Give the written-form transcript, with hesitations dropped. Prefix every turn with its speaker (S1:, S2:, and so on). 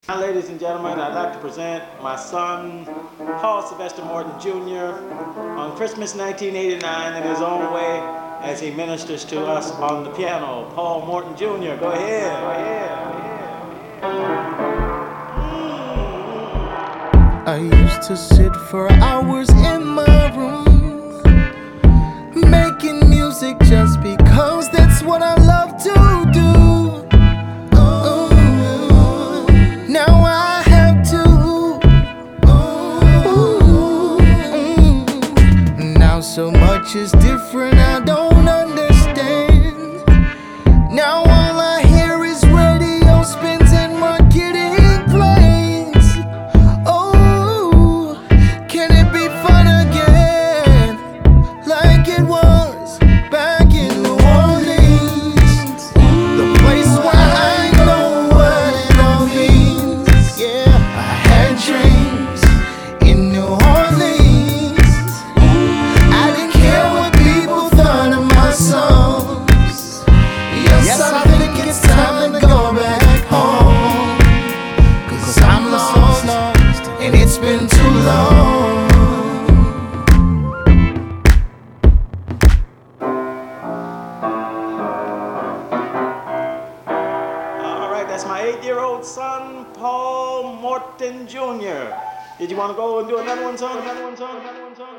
S1: Now, ladies and gentlemen, I'd like to present my son, Paul Sylvester Morton Jr., on Christmas 1989 in his own way as he ministers to us on the piano. Paul Morton Jr., go ahead, go ahead, go ahead.
S2: I used to sit for hours in my room, making music just because that's what I love to do. Oh, now I have to. Now so much is different, I don't understand. Now all I hear is radio spins and marketing plans. Oh, can it be fun again, like it was back in New Orleans, the place where I know what it all means. Yeah, I had dreams in New Orleans. I didn't care what people thought of my songs. Yes, I think it's time to go back home, 'cause I'm lost and it's been too long.
S1: All right, that's my 8-year-old son, Paul Morton Jr. Did you want to go and do another one, son? Another one, son? Another one, son?